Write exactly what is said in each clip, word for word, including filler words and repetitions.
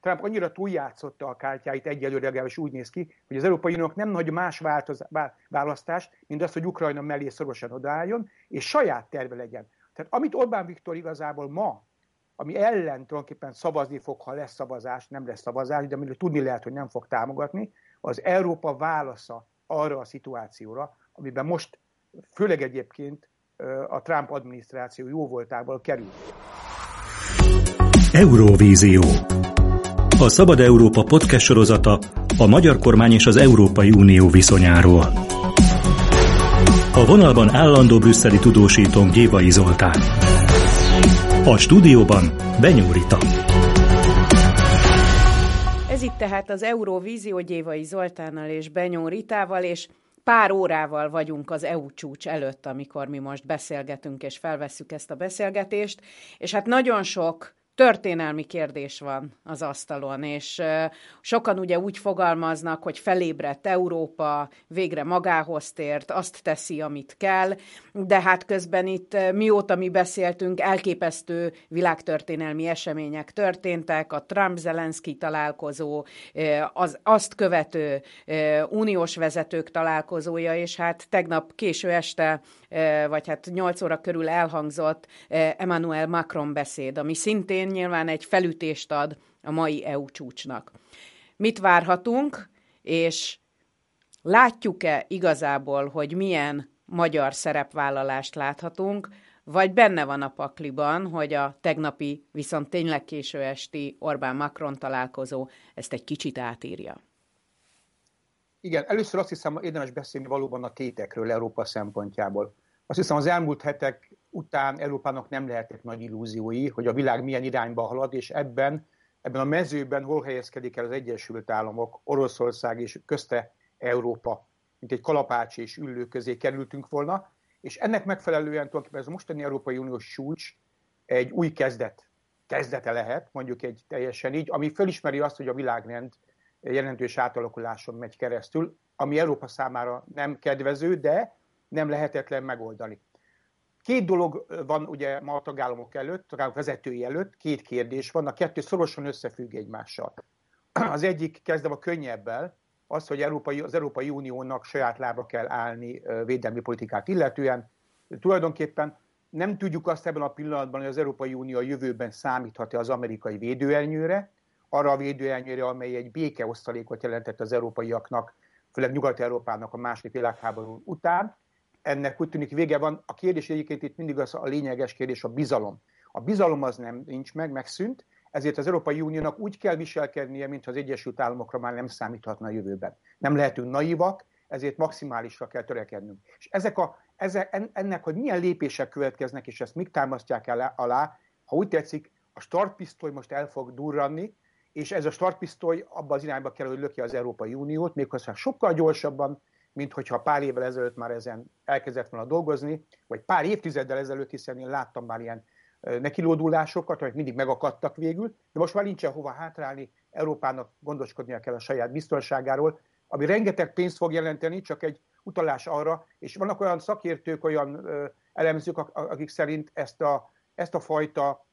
Trump annyira túljátszotta a kártyáit, egyelőre legalábbis úgy néz ki, hogy az Európai Uniónak nem nagy más változ, választás, mint az, hogy Ukrajna mellé szorosan odaálljon, és saját terve legyen. Tehát amit Orbán Viktor igazából ma, ami ellen tulajdonképpen szavazni fog, ha lesz szavazás, nem lesz szavazás, de amiről tudni lehet, hogy nem fog támogatni, az Európa válasza arra a szituációra, amiben most, főleg egyébként a Trump adminisztráció jóvoltából kerül. Euróvízió. A Szabad Európa podcast sorozata a magyar kormány és az Európai Unió viszonyáról. A vonalban állandó brüsszeli tudósítónk Gyévai Zoltán. A stúdióban Benyó Rita. Ez itt tehát az Euróvízió Gyévai Zoltánnal és Benyó Ritával, és pár órával vagyunk az é u csúcs előtt, amikor mi most beszélgetünk és felvesszük ezt a beszélgetést, és hát nagyon sok történelmi kérdés van az asztalon, és sokan ugye úgy fogalmaznak, hogy felébredt Európa, végre magához tért, azt teszi, amit kell, de hát közben itt mióta mi beszéltünk, elképesztő világtörténelmi események történtek, a Trump-Zelenszky találkozó, az azt követő uniós vezetők találkozója, és hát tegnap késő este, vagy hát nyolc óra körül elhangzott Emmanuel Macron beszéd, ami szintén nyilván egy felütést ad a mai é u csúcsnak. Mit várhatunk, és látjuk-e igazából, hogy milyen magyar szerepvállalást láthatunk, vagy benne van a pakliban, hogy a tegnapi, viszont tényleg késő esti Orbán-Macron találkozó ezt egy kicsit átírja? Igen, először azt hiszem, érdemes beszélni valóban a tétekről Európa szempontjából. Azt hiszem, az elmúlt hetek után Európának nem lehetett nagy illúziói, hogy a világ milyen irányba halad, és ebben, ebben a mezőben hol helyezkedik el az Egyesült Államok, Oroszország és közte Európa, mint egy kalapács és üllő közé kerültünk volna, és ennek megfelelően tulajdonképpen ez a mostani Európai Uniós csúcs egy új kezdet, kezdete lehet, mondjuk egy teljesen így, ami felismeri azt, hogy a világrend jelentős átalakuláson megy keresztül, ami Európa számára nem kedvező, de nem lehetetlen megoldani. Két dolog van ugye ma a tagállamok előtt, a tagállamok vezetői előtt, két kérdés van, a kettő szorosan összefügg egymással. Az egyik, kezdem a könnyebbel, az, hogy Európai, az Európai Uniónak saját lábra kell állni védelmi politikát illetően. Tulajdonképpen nem tudjuk azt ebben a pillanatban, hogy az Európai Unió a jövőben számíthat-e az amerikai védőernyőre, arra a védőernyőre, amely egy békeosztalékot jelentett az európaiaknak, főleg Nyugat-Európának a második világháború után. Ennek úgy tűnik vége van. A kérdés egyébként itt mindig az a lényeges kérdés, a bizalom. A bizalom az nem nincs meg, megszűnt, ezért az Európai Uniónak úgy kell viselkednie, mintha az Egyesült Államokra már nem számíthatna a jövőben. Nem lehetünk naivak, ezért maximálisra kell törekednünk. És ezek a, ezek, ennek, hogy milyen lépések következnek, és ezt még támasztják el alá, ha úgy tetszik, a startpisztoly most el fog durranni, és ez a startpisztoly abban az irányba kell, hogy lökje az Európai Uniót, méghozzá sokkal gyorsabban, mint hogyha pár évvel ezelőtt már ezen elkezdett volna dolgozni, vagy pár évtizeddel ezelőtt, hiszen én láttam már ilyen nekilódulásokat, amik mindig megakadtak végül, de most már nincsen hova hátrálni, Európának gondoskodnia kell a saját biztonságáról, ami rengeteg pénzt fog jelenteni, csak egy utalás arra, és vannak olyan szakértők, olyan elemzők, akik szerint ezt a, ezt a fajta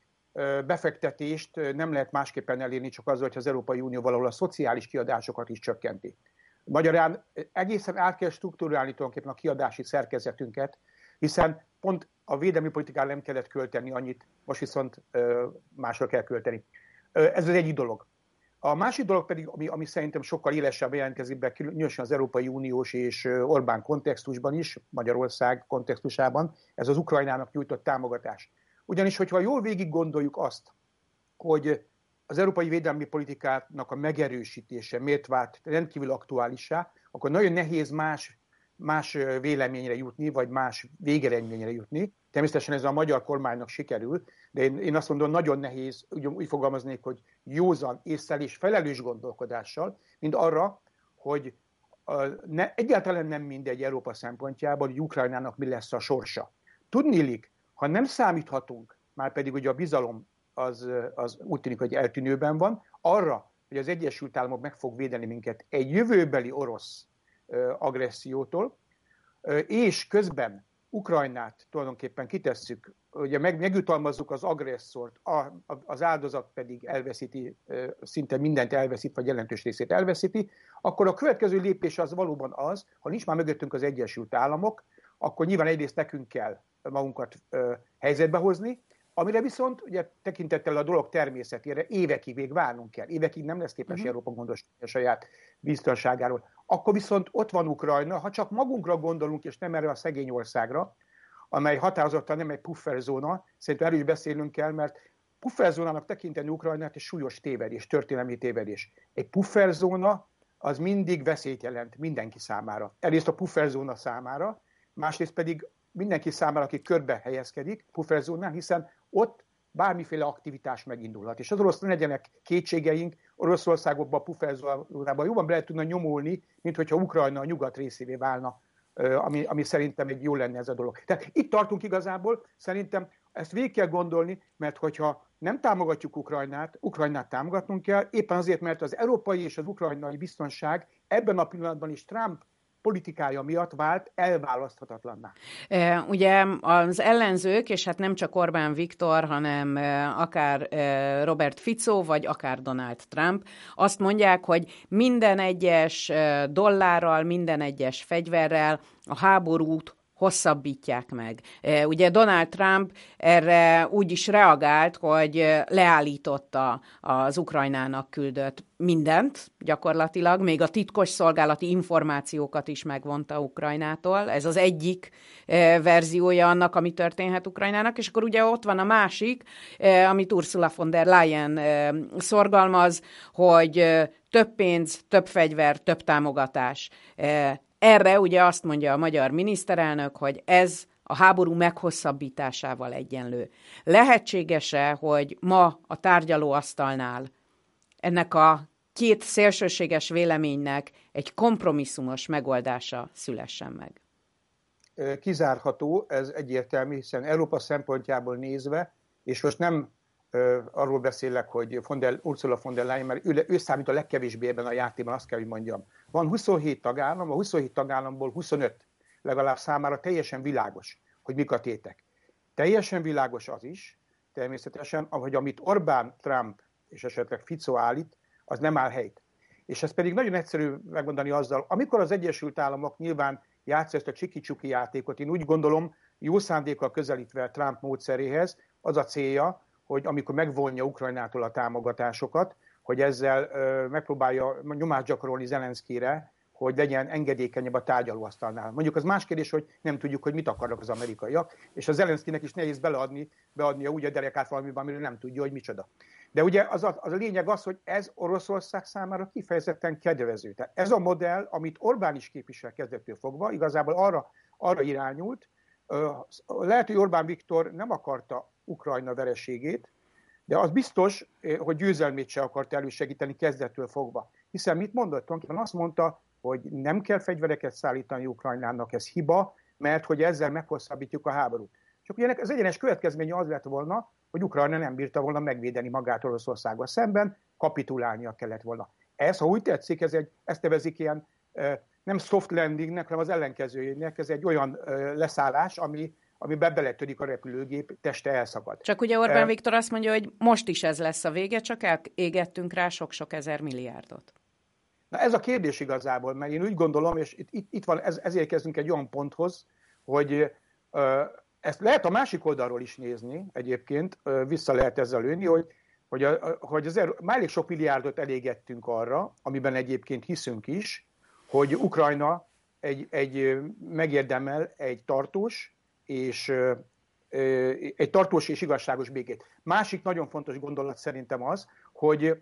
befektetést nem lehet másképpen elérni, csak azzal, hogy az Európai Unió valahol a szociális kiadásokat is csökkenti. Magyarán egészen át kell struktúrálni tulajdonképpen a kiadási szerkezetünket, hiszen pont a védelmi politikára nem kellett költeni annyit, most viszont másra kell költeni. Ez az egyik dolog. A másik dolog pedig, ami, ami szerintem sokkal élesebb jelentkezik be, különösen az Európai Uniós és Orbán kontextusban is, Magyarország kontextusában, ez az Ukrajnának nyújtott támogatás. Ugyanis, hogyha jól végig gondoljuk azt, hogy az európai védelmi politikának a megerősítése miért vált rendkívül aktuálissá, akkor nagyon nehéz más, más véleményre jutni, vagy más végeredményre jutni. Természetesen ez a magyar kormánynak sikerül, de én, én azt mondom, nagyon nehéz, úgy, úgy fogalmaznék, hogy józan, ésszel és felelős gondolkodással, mint arra, hogy ne, egyáltalán nem mindegy Európa szempontjából, hogy Ukrajnának mi lesz a sorsa. Tudniillik, ha nem számíthatunk, már pedig ugye a bizalom az, az úgy tűnik, hogy eltűnőben van, arra, hogy az Egyesült Államok meg fog védeni minket egy jövőbeli orosz agressziótól, és közben Ukrajnát tulajdonképpen kitesszük ugye meg, megjutalmazzuk az agresszort, a, a, az áldozat pedig elveszíti, szinte mindent elveszít, vagy jelentős részét elveszíti, akkor a következő lépés az valóban az, ha nincs már mögöttünk az Egyesült Államok, akkor nyilván egyrészt nekünk kell magunkat ö, helyzetbe hozni, amire viszont ugye tekintettel a dolog természetére évekig még várnunk kell. Évekig nem lesz képes uh-huh. Európa gondoskodni a saját biztonságáról. Akkor viszont ott van Ukrajna, ha csak magunkra gondolunk, és nem erre a szegény országra, amely határozottan nem egy pufferzóna, szerintem erről is beszélnünk kell, mert pufferzónának tekinteni Ukrajnát egy súlyos tévedés, történelmi tévedés. Egy pufferzóna az mindig veszélyt jelent mindenki számára. Egyrészt a pufferzóna számára, másrészt pedig mindenki számára, aki körbe helyezkedik pufferzónán, hiszen ott bármiféle aktivitás megindulhat. És az orosz ne legyenek kétségeink, Oroszországokban a pufferzónában jobban be lehet tudna nyomulni, mint hogyha Ukrajna a nyugat részévé válna, ami, ami szerintem egy jó lenne ez a dolog. Tehát itt tartunk igazából, szerintem ezt végig kell gondolni, mert hogyha nem támogatjuk Ukrajnát, Ukrajnát támogatnunk kell, éppen azért, mert az európai és az ukrajnai biztonság ebben a pillanatban is Trump politikája miatt vált elválaszthatatlanná. Ugye az ellenzők, és hát nem csak Orbán Viktor, hanem akár Robert Fico, vagy akár Donald Trump, azt mondják, hogy minden egyes dollárral, minden egyes fegyverrel a háborút hosszabbítják meg. Ugye Donald Trump erre úgy is reagált, hogy leállította az Ukrajnának küldött mindent gyakorlatilag, még a titkos szolgálati információkat is megvonta Ukrajnától. Ez az egyik verziója annak, ami történhet Ukrajnának, és akkor ugye ott van a másik, amit Ursula von der Leyen szorgalmaz, hogy több pénz, több fegyver, több támogatás. Erre ugye azt mondja a magyar miniszterelnök, hogy ez a háború meghosszabbításával egyenlő. Lehetséges-e, hogy ma a tárgyalóasztalnál ennek a két szélsőséges véleménynek egy kompromisszumos megoldása szülessen meg? Kizárható, ez egyértelmű, hiszen Európa szempontjából nézve, és most nem uh, arról beszélek, hogy von der, Ursula von der Leyen, mert ő, ő számít a legkevésbé ebben a játékban, azt kell, hogy mondjam. Van huszonhét tagállam, a huszonhét tagállamból huszonöt legalább számára teljesen világos, hogy mik a tétek. Teljesen világos az is, természetesen, hogy amit Orbán, Trump és esetleg Fico állít, az nem áll helyt. És ez pedig nagyon egyszerű megmondani azzal, amikor az Egyesült Államok nyilván játsza ezt a csiki-csuki játékot, én úgy gondolom, jó szándékkal közelítve Trump módszeréhez, az a célja, hogy amikor megvonja Ukrajnától a támogatásokat, hogy ezzel ö, megpróbálja nyomást gyakorolni Zelenszkijre, hogy legyen engedékenyebb a tárgyalóasztalnál. Mondjuk az más kérdés, hogy nem tudjuk, hogy mit akarnak az amerikaiak, és a Zelenszkijnek is nehéz beleadni, beadnia úgy a derekát valamiben, amiről nem tudja, hogy micsoda. De ugye az a, az a lényeg az, hogy ez Oroszország számára kifejezetten kedvező. Tehát ez a modell, amit Orbán is képvisel kezdettől fogva, igazából arra, arra irányult. Lehet, hogy Orbán Viktor nem akarta Ukrajna vereségét, de az biztos, hogy győzelmét se akart elősegíteni kezdettől fogva. Hiszen mit mondott? Tulajdonképpen azt mondta, hogy nem kell fegyvereket szállítani Ukrajnának, ez hiba, mert hogy ezzel meghosszabbítjuk a háborút. Csak ugye ennek az egyenes következménye az lett volna, hogy Ukrajna nem bírta volna megvédeni magát Oroszországgal szemben, kapitulálnia kellett volna. Ez, ha úgy tetszik, ez egy, ezt nevezik ilyen nem soft landingnek, hanem az ellenkezőjének, ez egy olyan leszállás, ami, amiben beletörik a repülőgép, teste elszakad. Csak ugye Orbán Viktor azt mondja, hogy most is ez lesz a vége, csak égettünk rá sok-sok ezer milliárdot. Na ez a kérdés igazából, mert én úgy gondolom, és itt, itt, itt van, ez, ezért kezdünk egy olyan ponthoz, hogy uh, ezt lehet a másik oldalról is nézni egyébként, uh, vissza lehet ezzel lőni, hogy, hogy, a, hogy az er, már elég sok milliárdot elégettünk arra, amiben egyébként hiszünk is, hogy Ukrajna egy, egy megérdemel egy tartós és uh, egy tartós és igazságos békét. Másik nagyon fontos gondolat szerintem az, hogy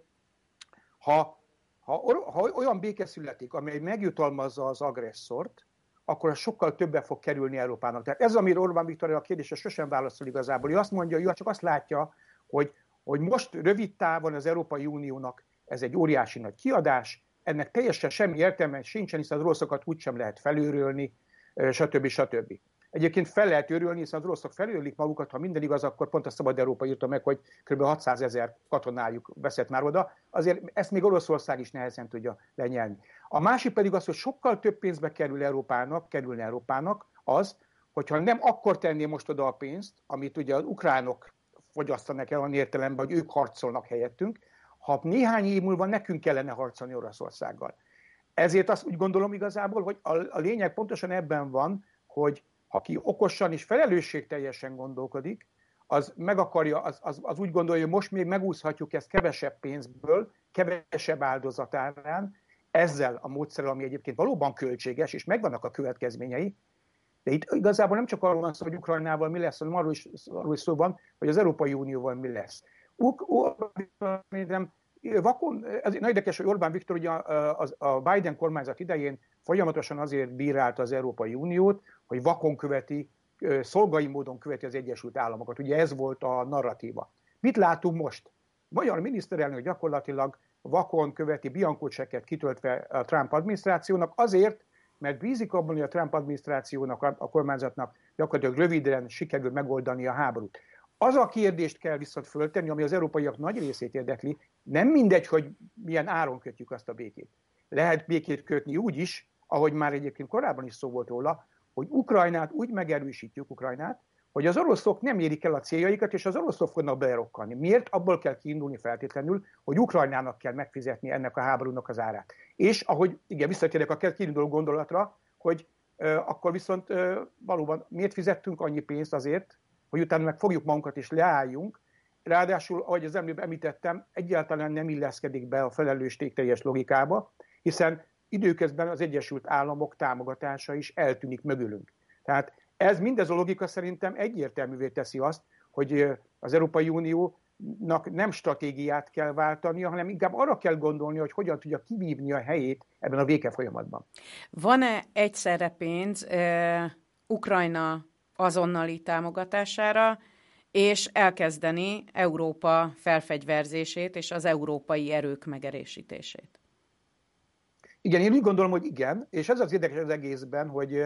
ha Ha, ha olyan béke születik, amely megjutalmazza az agresszort, akkor az sokkal többe fog kerülni Európának. Tehát ez, amire Orbán Viktor a kérdésre sosem válaszol igazából. Ő azt mondja, hogy csak azt látja, hogy, hogy most rövid távon az Európai Uniónak ez egy óriási nagy kiadás, ennek teljesen semmi értelme sincsen, hiszen az oroszokat úgysem lehet felőrölni, stb. stb. Egyébként fel lehet őrülni, hiszen az oroszok felőrlik magukat, ha minden igaz, akkor pont a Szabad Európa írta meg, hogy kb. hatszázezer katonájuk veszett már oda. Azért ezt még Oroszország is nehezen tudja lenyelni. A másik pedig az, hogy sokkal több pénzbe kerül Európának, kerülne Európának az, hogyha nem akkor tenné most oda a pénzt, amit ugye az ukránok fogyasztanak el olyan értelemben, hogy ők harcolnak helyettünk, ha néhány év múlva nekünk kellene harcolni Oroszországgal. Ezért azt úgy gondolom igazából, hogy a, a lényeg pontosan ebben van, hogy ha ki okosan és felelősségteljesen gondolkodik, az meg akarja, az, az, az úgy gondolja, hogy most még megúszhatjuk ezt kevesebb pénzből, kevesebb áldozatárán, ezzel a módszerrel, ami egyébként valóban költséges, és megvannak a következményei, de itt igazából nem csak arról van szó, hogy Ukrajnával mi lesz, hanem arról is, arról is szó van, hogy az Európai Unióval mi lesz. Uk- vakon, ez nagyon érdekes, hogy Orbán Viktor ugye a, a Biden kormányzat idején folyamatosan azért bírálta az Európai Uniót, hogy vakon követi, szolgai módon követi az Egyesült Államokat. Ugye ez volt a narratíva. Mit látunk most? Magyar miniszterelnök gyakorlatilag vakon követi, bianco csekket kitöltve a Trump adminisztrációnak azért, mert bízik abban, hogy a Trump adminisztrációnak, a kormányzatnak gyakorlatilag röviden sikerül megoldani a háborút. Az a kérdést kell viszont föltenni, ami az európaiak nagy részét érdekli, nem mindegy, hogy milyen áron kötjük azt a békét. Lehet békét kötni úgy is, ahogy már egyébként korábban is szó volt róla, hogy Ukrajnát úgy megerősítjük Ukrajnát, hogy az oroszok nem érik el a céljaikat, és az oroszok fognak belerokkanni. Miért? Abból kell kiindulni feltétlenül, hogy Ukrajnának kell megfizetni ennek a háborúnak az árát. És ahogy, igen, visszatérek a kiinduló gondolatra, hogy euh, akkor viszont euh, valóban miért fizettünk annyi pénzt azért, hogy utána meg fogjuk magunkat és leálljunk. Ráadásul, ahogy az előbb említettem, egyáltalán nem illeszkedik be a felelősségteljes logikába, hiszen időközben az Egyesült Államok támogatása is eltűnik mögülünk. Tehát ez mindez a logika szerintem egyértelművé teszi azt, hogy az Európai Uniónak nem stratégiát kell váltania, hanem inkább arra kell gondolni, hogy hogyan tudja kivívni a helyét ebben a béke folyamatban. Van-e egyszerre pénz eh, Ukrajna azonnali támogatására, és elkezdeni Európa felfegyverzését és az európai erők megerősítését? Igen, én úgy gondolom, hogy igen, és ez az érdekes az egészben, hogy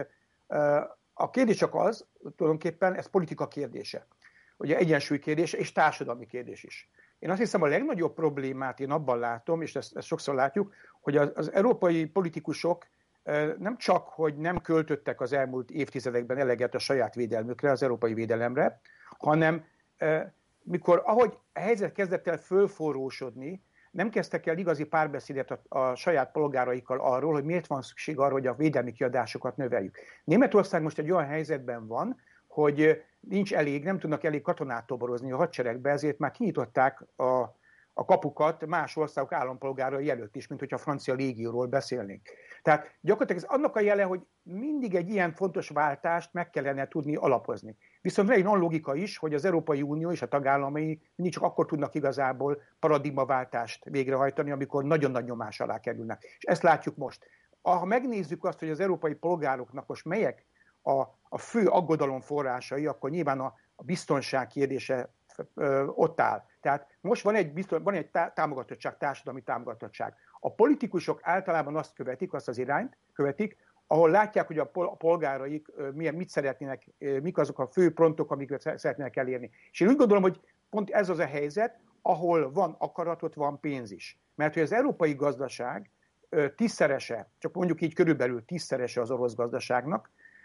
a kérdés csak az, tulajdonképpen ez politika kérdése, ugye egyensúly kérdése és társadalmi kérdés is. Én azt hiszem, a legnagyobb problémát én abban látom, és ezt, ezt sokszor látjuk, hogy az, az európai politikusok nem csak, hogy nem költöttek az elmúlt évtizedekben eleget a saját védelmükre, az európai védelemre, hanem mikor, ahogy a helyzet kezdett el fölforrósodni, nem kezdtek el igazi párbeszédet a, a saját polgáraikkal arról, hogy miért van szükség arra, hogy a védelmi kiadásokat növeljük. Németország most egy olyan helyzetben van, hogy nincs elég, nem tudnak elég katonát toborozni a hadseregbe, ezért már kinyitották a, a kapukat más országok állampolgárai előtt is, mint hogyha a francia légióról beszélnénk. Tehát gyakorlatilag ez annak a jele, hogy mindig egy ilyen fontos váltást meg kellene tudni alapozni. Viszont van egy olyan logika is, hogy az Európai Unió és a tagállamai mindig csak akkor tudnak igazából paradigmaváltást végrehajtani, amikor nagyon nagy nyomás alá kerülnek. És ezt látjuk most. Ha megnézzük azt, hogy az európai polgároknak most melyek a, a fő aggodalom forrásai, akkor nyilván a, a biztonság kérdése ö, ott áll. Tehát most van egy, bizton, van egy tá- támogatottság, társadalmi támogatottság. A politikusok általában azt követik, azt az irányt követik, ahol látják, hogy a polgáraik milyen, mit szeretnének, mik azok a fő pontok, amiket szeretnének elérni. És én úgy gondolom, hogy pont ez az a helyzet, ahol van akarat, ott van pénz is. Mert hogy az európai gazdaság tízszerese, csak mondjuk így körülbelül tízszerese az orosz gazdaságnak,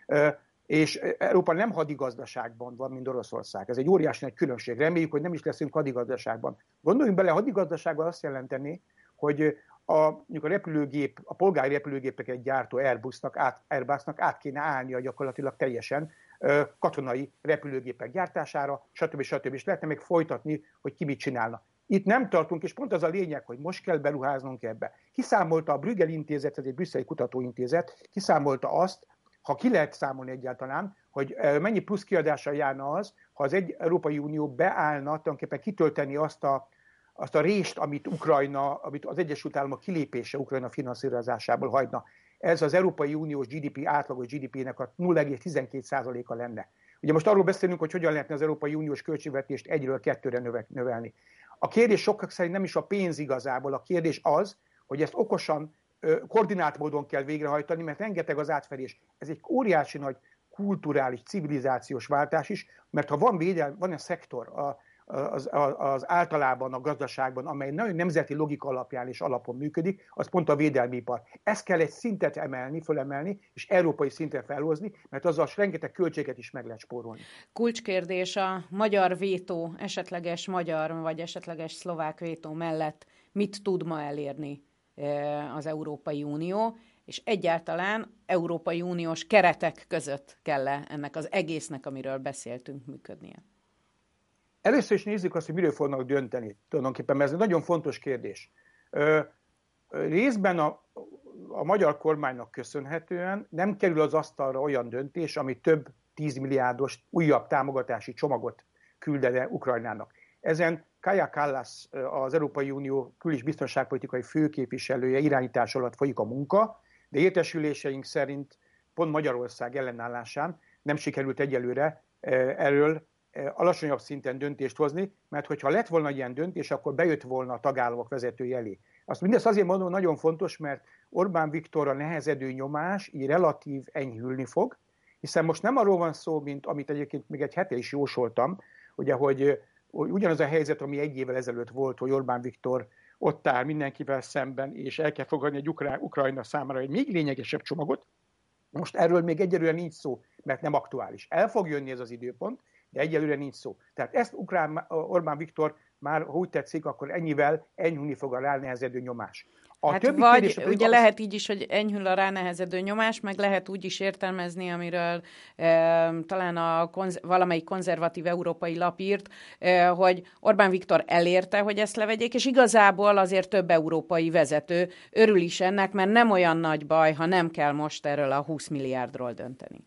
és Európa nem hadigazdaságban van, mint Oroszország. Ez egy óriási nagy különbség. Reméljük, hogy nem is leszünk hadigazdaságban. Gondoljunk bele, hadigazdaságban azt jelenteni, hogy a, mondjuk a repülőgép, a polgári repülőgépeket gyártó Airbusnak át, Airbusnak át kéne állnia gyakorlatilag teljesen ö, katonai repülőgépek gyártására, stb. stb. És lehetne még folytatni, hogy ki mit csinálna. Itt nem tartunk, és pont az a lényeg, hogy most kell beruháznunk ebbe. Kiszámolta a Bruegel intézet, ez egy brüsszeli kutatóintézet, kiszámolta azt, ha ki lehet számolni egyáltalán, hogy mennyi plusz kiadással járna az, ha az egy Európai Unió beállna, tulajdonképpen kitölteni azt a azt a rést, amit Ukrajna, amit az Egyesült Államok kilépése Ukrajna finanszírozásából hagyna. Ez az Európai Uniós gé dé pé, átlagos gé dé pének a nulla egész tizenkét százaléka lenne. Ugye most arról beszélünk, hogy hogyan lehetne az Európai Uniós költségvetést egyről kettőre növelni. A kérdés sokak szerint nem is a pénz igazából, a kérdés az, hogy ezt okosan, koordinált módon kell végrehajtani, mert rengeteg az átfedés. Ez egy óriási nagy kulturális, civilizációs váltás is, mert ha van védelem, van egy szektor, a az, az általában a gazdaságban, amely nagyon nemzeti logika alapján és alapon működik, az pont a védelmi ipar. Ezt kell egy szintet emelni, fölemelni, és európai szintre felhozni, mert azzal rengeteg költséget is meg lehet spórolni. Kulcskérdés a magyar vétó, esetleges magyar vagy esetleges szlovák vétó mellett mit tud ma elérni az Európai Unió, és egyáltalán Európai Uniós keretek között kell-e ennek az egésznek, amiről beszéltünk, működnie? Először is nézzük azt, hogy miről fognak dönteni tulajdonképpen, mert ez egy nagyon fontos kérdés. Ö, részben a, a magyar kormánynak köszönhetően nem kerül az asztalra olyan döntés, ami több tízmilliárdos újabb támogatási csomagot küldene Ukrajnának. Ezen Kaja Kallas, az Európai Unió kül- és biztonságpolitikai főképviselője irányítás alatt folyik a munka, de értesüléseink szerint pont Magyarország ellenállásán nem sikerült egyelőre erről alacsonyabb szinten döntést hozni, mert hogyha lett volna ilyen döntés, akkor bejött volna a tagállamok vezetői elé. Azt mindezt azért mondom, nagyon fontos, mert Orbán Viktorra nehezedő nyomás így relatív enyhülni fog, hiszen most nem arról van szó, mint amit egyébként még egy hete is jósoltam, ugye, hogy ugyanaz a helyzet, ami egy évvel ezelőtt volt, hogy Orbán Viktor ott áll mindenkivel szemben, és el kell fogadni egy Ukrá- Ukrajna számára egy még lényegesebb csomagot. Most erről még egyelőre nincs szó, mert nem aktuális. El fog jönni ez az időpont, de egyelőre nincs szó. Tehát ezt Ukrán, Orbán Viktor már, ha úgy tetszik, akkor ennyivel enyhülni fog a ránehezedő nyomás. A hát vagy ugye az... lehet így is, hogy enyhül a ránehezedő nyomás, meg lehet úgy is értelmezni, amiről e, talán a konz- valamelyik konzervatív európai lap írt, e, hogy Orbán Viktor elérte, hogy ezt levegyék, és igazából azért több európai vezető örül is ennek, mert nem olyan nagy baj, ha nem kell most erről a húsz milliárdról dönteni.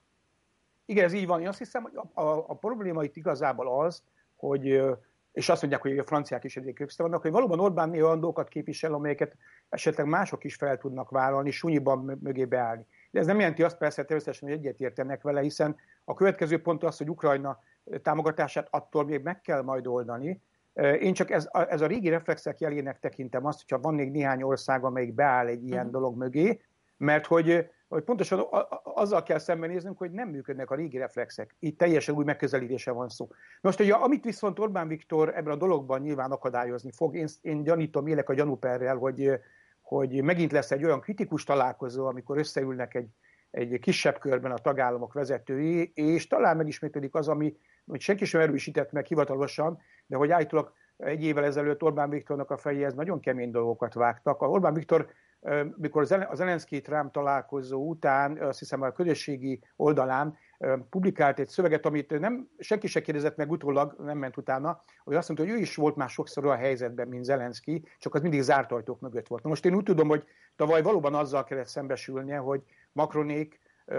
Igen, ez így van. Én azt hiszem, hogy a, a, a probléma itt igazából az, hogy, és azt mondják, hogy a franciák is egyébként közte vannak, hogy valóban Orbán néha olyan dolgokat képvisel, amelyeket esetleg mások is fel tudnak vállalni, súnyiban mögé beállni. De ez nem jelenti azt persze természetesen, hogy egyetértenek vele, hiszen a következő pont az, hogy Ukrajna támogatását attól még meg kell majd oldani. Én csak ez, ez a régi reflexek jelének tekintem azt, hogyha van még néhány ország, amelyik beáll egy ilyen dolog mögé, mert hogy hogy pontosan azzal kell szembenéznünk, hogy nem működnek a régi reflexek. Itt teljesen új megközelítése van szó. Most, hogy amit viszont Orbán Viktor ebben a dologban nyilván akadályozni fog, én, én gyanítom, élek a gyanúperrel, hogy, hogy megint lesz egy olyan kritikus találkozó, amikor összeülnek egy, egy kisebb körben a tagállamok vezetői, és talán megismétlődik az, ami hogy senki sem erősített meg hivatalosan, de hogy állítólag egy évvel ezelőtt Orbán Viktornak a fejéhez nagyon kemény dolgokat vágtak. A Orbán Viktor, mikor a Zelenszky-Trump találkozó után, azt hiszem a közösségi oldalán publikált egy szöveget, amit nem, senki se kérdezett meg utólag, nem ment utána, hogy azt mondta, hogy ő is volt már sokszor olyan helyzetben, mint Zelenszky, csak az mindig zárt ajtók mögött volt. Na most én úgy tudom, hogy tavaly valóban azzal kellett szembesülnie, hogy Macronék,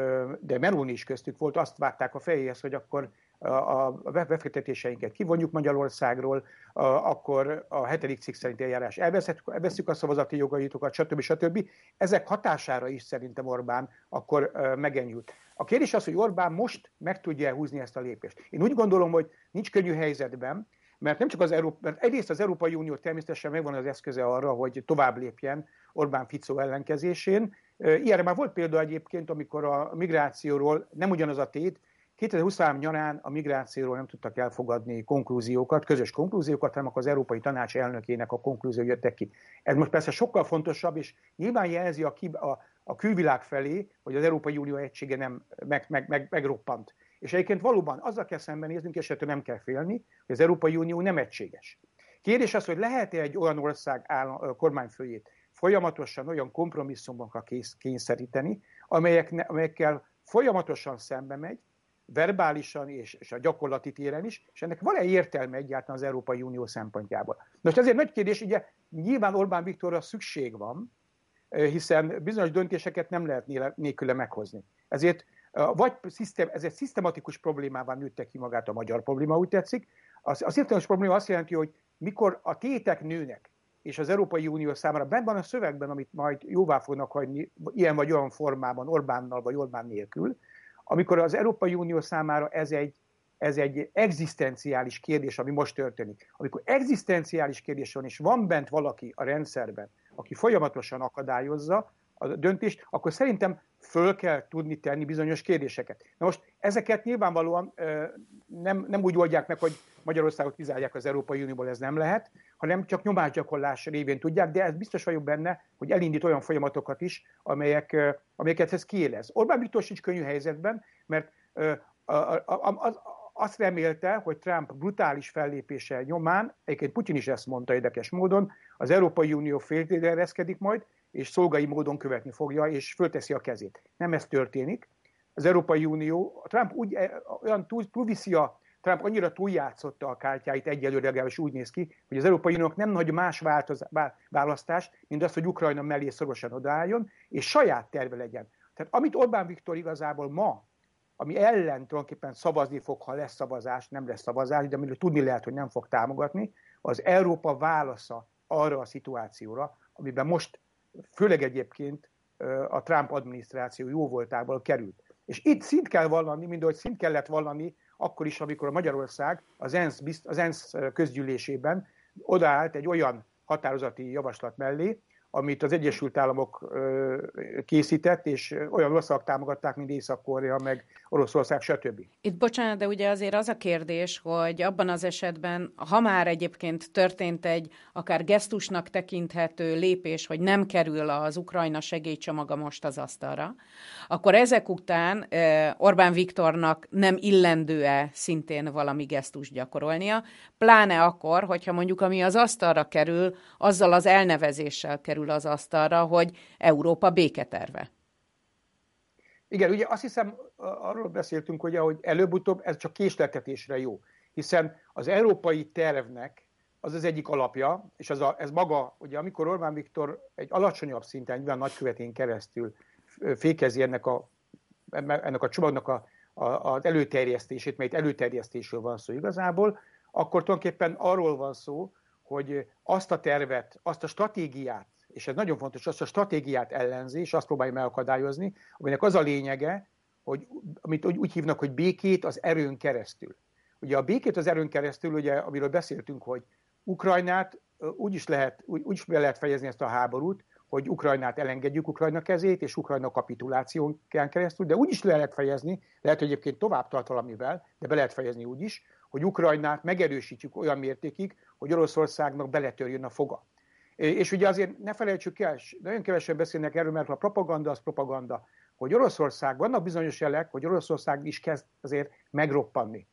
de Meloni is köztük volt, azt vágták a fejéhez, hogy akkor a befektetéseinket kivonjuk Magyarországról, akkor a hetedik cikk szerint eljárás elveszük a szavazati jogaitokat, stb. stb. Ezek hatására is szerintem Orbán akkor megenyhült. A kérdés az, hogy Orbán most meg tudja húzni ezt a lépést. Én úgy gondolom, hogy nincs könnyű helyzetben, mert nem csak az Európa, mert egyrészt az Európai Unió természetesen megvan az eszköze arra, hogy tovább lépjen Orbán-Ficó ellenkezésén. Ilyenre már volt példa egyébként, amikor a migrációról nem ugyanaz a tét, kétezer-huszonhárom nyarán a migrációról nem tudtak elfogadni konklúziókat, közös konklúziókat, hanem akkor az Európai Tanács elnökének a konklúziói jöttek ki. Ez most persze sokkal fontosabb, és nyilván jelzi a, a, a külvilág felé, hogy az Európai Unió egysége nem meg, meg, meg, megroppant. És egyébként valóban azzal kell szembenéznünk, és ettől nem kell félni, hogy az Európai Unió nem egységes. Kérdés az, hogy lehet-e egy olyan ország állam, kormányfőjét folyamatosan olyan kompromisszumokra kényszeríteni, amelyek, amelyekkel folyamatosan szembe megy, verbálisan és, és a gyakorlati téren is, és ennek van-e értelme egyáltalán az Európai Unió szempontjából. Most ezért nagy kérdés, ugye nyilván Orbán Viktorra szükség van, hiszen bizonyos döntéseket nem lehet nélküle meghozni. Ezért vagy szisztem, ez egy szisztematikus problémává nőtte ki magát a magyar probléma, úgy tetszik. A, a szisztematikus probléma azt jelenti, hogy mikor a tétek nőnek, és az Európai Unió számára benne van a szövegben, amit majd jóvá fognak hagyni ilyen vagy olyan formában, Orbánnal vagy Orbán nélkül, amikor az Európai Unió számára ez egy, ez egy egzisztenciális kérdés, ami most történik. Amikor egzisztenciális kérdés van, és van bent valaki a rendszerben, aki folyamatosan akadályozza a döntést, akkor szerintem föl kell tudni tenni bizonyos kérdéseket. Na most ezeket nyilvánvalóan nem, nem úgy oldják meg, hogy Magyarországot kizárják az Európai Unióból, ez nem lehet, hanem csak nyomásgyakorlás révén tudják, de ez biztos vagyok benne, hogy elindít olyan folyamatokat is, amelyek, amelyeket ez kiélez. Orbán Viktor sincs könnyű helyzetben, mert azt remélte, hogy Trump brutális fellépése nyomán, egyébként Putyin is ezt mondta érdekes módon, az Európai Unió féltételezkedik majd, és szolgai módon követni fogja, és fölteszi a kezét. Nem ez történik. Az Európai Unió, Trump úgy, olyan túl, túlviszi a, Trump annyira túljátszotta a kártyáit egyelőre, legalábbis úgy néz ki, hogy az Európai Uniónak nem nagy más változ, választás, mint az, hogy Ukrajna mellé szorosan odaálljon, és saját terve legyen. Tehát amit Orbán Viktor igazából ma, ami ellen tulajdonképpen szavazni fog, ha lesz szavazás, nem lesz szavazás, de amiről tudni lehet, hogy nem fog támogatni, az Európa válasza arra a szituációra, amiben most főleg egyébként a Trump adminisztráció jóvoltából került. És itt szint kell vallani, mint ahogy szint kellett vallani akkor is, amikor a Magyarország az ENSZ, az ENSZ közgyűlésében odaállt egy olyan határozati javaslat mellé, amit az Egyesült Államok készített, és olyan országok támogatták, mint Észak-Korea, meg Oroszország, stb. Itt bocsánat, de ugye azért az a kérdés, hogy abban az esetben, ha már egyébként történt egy akár gesztusnak tekinthető lépés, hogy nem kerül az Ukrajna segélycsomaga most az asztalra, akkor ezek után Orbán Viktornak nem illendő-e szintén valami gesztust gyakorolnia, pláne akkor, hogyha mondjuk ami az asztalra kerül, azzal az elnevezéssel kerül az asztalra, hogy Európa béketerve. Igen, ugye azt hiszem, arról beszéltünk, ugye, hogy előbb-utóbb ez csak késleltetésre jó, hiszen az európai tervnek az az egyik alapja, és az a, ez maga, ugye amikor Orbán Viktor egy alacsonyabb szinten, nyilván nagykövetén keresztül fékezi ennek a, ennek a csomagnak a, a, az előterjesztését, mert előterjesztésről van szó igazából, akkor tulajdonképpen arról van szó, hogy azt a tervet, azt a stratégiát, és ez nagyon fontos, azt a stratégiát ellenzi, és azt próbálja megakadályozni, aminek az a lényege, hogy, amit úgy hívnak, hogy békét az erőn keresztül. Ugye a békét az erőn keresztül, ugye, amiről beszéltünk, hogy Ukrajnát úgy is lehet, úgy, úgy is lehet fejezni ezt a háborút, hogy Ukrajnát elengedjük Ukrajna kezét, és Ukrajna kapituláción keresztül, de úgy is lehet fejezni, lehet, hogy egyébként tovább tart valamivel, de be lehet fejezni úgy is, hogy Ukrajnát megerősítjük olyan mértékig, hogy Oroszországnak beletörjön a foga. És ugye azért ne felejtsük el, nagyon kevesen beszélnek erről, mert a propaganda az propaganda, hogy Oroszország, vannak bizonyos jelek, hogy Oroszország is kezd azért megroppanni.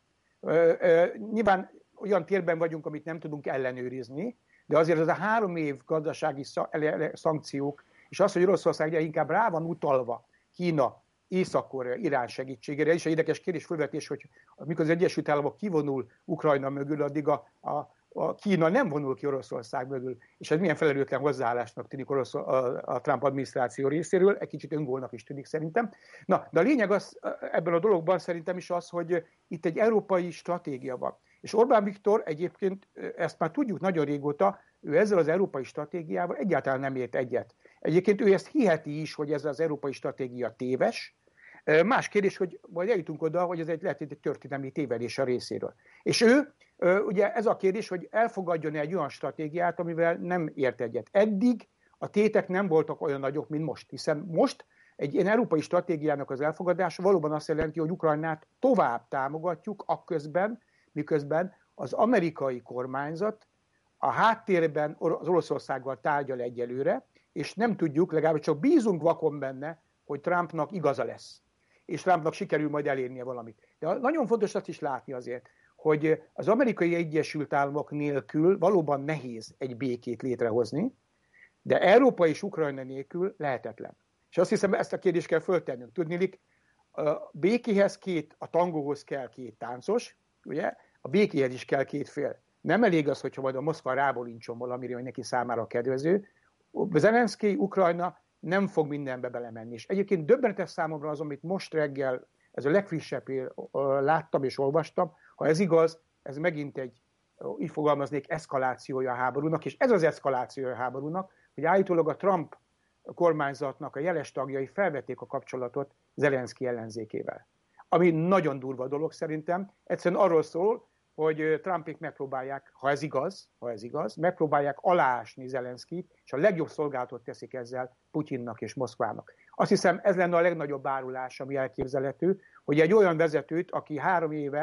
Nyilván olyan térben vagyunk, amit nem tudunk ellenőrizni, de azért ez a három év gazdasági szankciók, és az, hogy Oroszország ugye inkább rá van utalva Kína, Észak-Korea, Irán segítségére, és egy érdekes kérdés fölvetés, hogy amikor az Egyesült Államok kivonul Ukrajna mögül, addig a, a, a Kína nem vonul ki Oroszország mögül, és ez milyen felelőtlen hozzáállásnak tűnik Orosz, a, a Trump adminisztráció részéről, egy kicsit öngólnak is tűnik szerintem. Na, de a lényeg az, ebben a dologban szerintem is az, hogy itt egy európai stratégia van. És Orbán Viktor egyébként, ezt már tudjuk nagyon régóta, ő ezzel az európai stratégiával egyáltalán nem ért egyet. Egyébként ő ezt hiheti is, hogy ez az európai stratégia téves. Más kérdés, hogy majd eljutunk oda, hogy ez egy lehet egy történelmi tévedés a részéről. És ő, ugye ez a kérdés, hogy elfogadjon egy olyan stratégiát, amivel nem ért egyet. Eddig a tétek nem voltak olyan nagyok, mint most, hiszen most egy ilyen európai stratégiának az elfogadása valóban azt jelenti, hogy Ukrajnát tovább támogatjuk akközben, miközben az amerikai kormányzat a háttérben az Oroszországgal tárgyal egyelőre, és nem tudjuk, legalábbis csak bízunk vakon benne, hogy Trumpnak igaza lesz. És Trumpnak sikerül majd elérnie valamit. De nagyon fontos azt is látni azért, hogy az Amerikai Egyesült Államok nélkül valóban nehéz egy békét létrehozni, de Európa és Ukrajna nélkül lehetetlen. És azt hiszem, ezt a kérdést kell föltennünk. Tudniillik, a békéhez két, a tangóhoz kell két táncos, ugye? A békéhez is kell két fél. Nem elég az, hogyha majd a Moszkva rábolincson valamire, hogy neki számára kedvező. Zelenszkij, Ukrajna nem fog mindenbe belemenni. És egyébként döbbenetes számomra az, amit most reggel, ez a legfrissebb láttam és olvastam, ha ez igaz, ez megint egy, így fogalmaznék, eszkalációja a háborúnak, és ez az eszkalációja a háborúnak, hogy állítólag a Trump kormányzatnak a jeles tagjai felvették a kapcsolatot Zelenszkij ellenzékével. Ami nagyon durva dolog szerintem, egyszerűen arról szól, hogy Trumpék megpróbálják, ha ez igaz, ha ez igaz, megpróbálják aláásni Zelenszkijt, és a legjobb szolgálatot teszik ezzel Putyinnak és Moszkvának. Azt hiszem, ez lenne a legnagyobb árulás, ami elképzelhető, hogy egy olyan vezetőt, aki három éve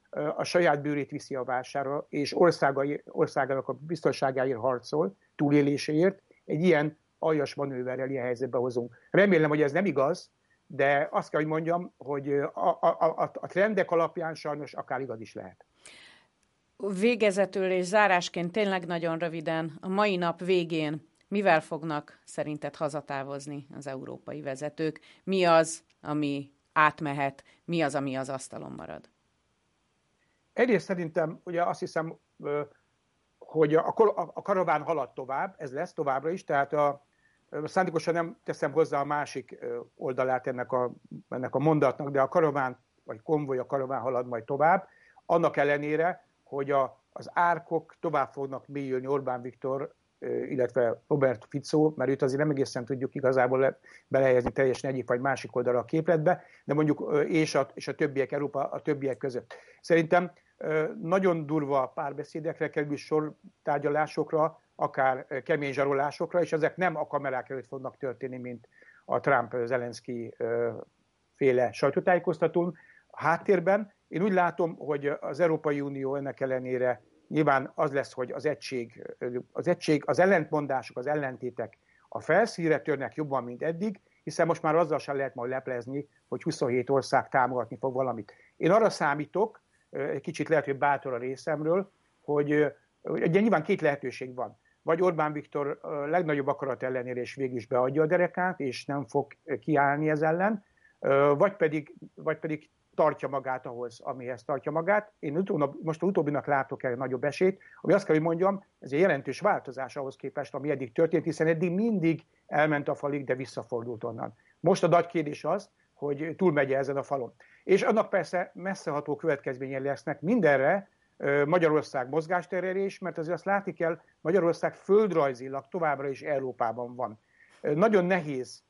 a saját bőrét viszi a válsára, és országai, országának a biztonságáért harcol, túléléséért, egy ilyen aljas manőverrel ilyen helyzetbe hozunk. Remélem, hogy ez nem igaz, de azt kell, hogy mondjam, hogy a, a, a, a trendek alapján sajnos akár igaz is lehet. Végezetül és zárásként tényleg nagyon röviden, a mai nap végén mivel fognak szerinted hazatávozni az európai vezetők? Mi az, ami átmehet, mi az, ami az asztalon marad? Egyrészt szerintem, ugye azt hiszem, hogy a, a karaván halad tovább, ez lesz továbbra is, tehát a, szándékosan nem teszem hozzá a másik oldalát ennek a, ennek a mondatnak, de a karaván, vagy konvoj a karaván halad majd tovább, annak ellenére, hogy a, az árkok tovább fognak mélyülni Orbán Viktor, illetve Robert Fico, mert őt azért nem egészen tudjuk igazából belehelyezni teljesen egyik vagy másik oldalra a képletbe, de mondjuk és a, és a többiek, Európa a többiek között. Szerintem nagyon durva párbeszédekre kerül sor, tárgyalásokra, akár kemény zsarolásokra, és ezek nem a kamerák előtt fognak történni, mint a Trump-Zelenszky féle sajtótájékoztatón. A háttérben én úgy látom, hogy az Európai Unió ennek ellenére nyilván az lesz, hogy az egység, az egység, az ellentmondások, az ellentétek a felszínre törnek jobban, mint eddig, hiszen most már azzal sem lehet majd leplezni, hogy huszonhét ország támogatni fog valamit. Én arra számítok, egy kicsit lehet, hogy bátor a részemről, hogy ugye nyilván két lehetőség van. Vagy Orbán Viktor legnagyobb akarat ellenére is végül is beadja a derekát, és nem fog kiállni ez ellen, vagy pedig, vagy pedig tartja magát ahhoz, amihez tartja magát. Én utóbb, most a utóbbinak látok el nagyobb esélyt, ami azt kell, hogy mondjam, ez egy jelentős változás ahhoz képest, ami eddig történt, hiszen eddig mindig elment a falig, de visszafordult onnan. Most a nagy kérdés az, hogy túlmegy ezen a falon. És annak persze messzeható következményei lesznek mindenre, Magyarország mozgásterére is, mert azért azt látni kell, Magyarország földrajzilag továbbra is Európában van. Nagyon nehéz.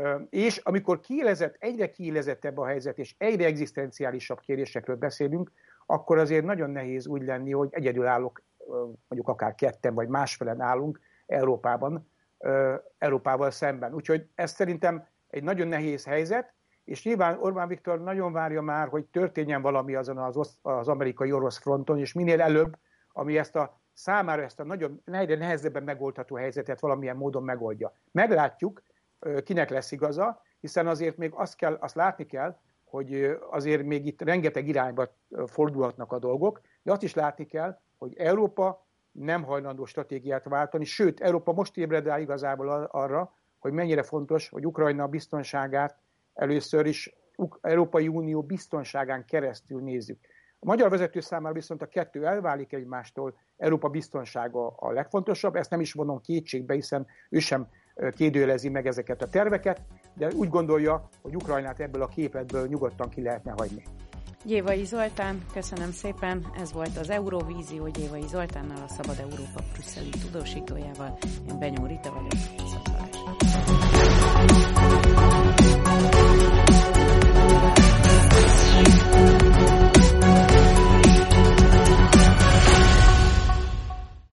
És amikor kiélezett, egyre kiélezettebb a helyzet, és egyre egzisztenciálisabb kérdésekről beszélünk, akkor azért nagyon nehéz úgy lenni, hogy egyedül állok, mondjuk akár ketten vagy másfelen állunk Európában, Európával szemben. Úgyhogy ez szerintem egy nagyon nehéz helyzet, és nyilván Orbán Viktor nagyon várja már, hogy történjen valami azon az, az amerikai-orosz fronton, és minél előbb, ami ezt a számára ezt a nagyon egyre nehezebben megoldható helyzetet valamilyen módon megoldja. Meglátjuk, kinek lesz igaza, hiszen azért még azt, kell, azt látni kell, hogy azért még itt rengeteg irányba fordulhatnak a dolgok, de azt is látni kell, hogy Európa nem hajlandó stratégiát váltani, sőt, Európa most ébred rá igazából arra, hogy mennyire fontos, hogy Ukrajna biztonságát először is Európai Unió biztonságán keresztül nézzük. A magyar vezető számára viszont a kettő elválik egymástól, Európa biztonsága a legfontosabb, ezt nem is vonom kétségbe, hiszen ő sem kérdőjelezi meg ezeket a terveket, de úgy gondolja, hogy Ukrajnát ebből a képletből nyugodtan ki lehetne hagyni. Gyévai Zoltán, köszönöm szépen, ez volt az Eurovízió Gyévai Zoltánnal, a Szabad Európa brüsszeli tudósítójával. Én Benyó Rita vagyok, viszontlátásra.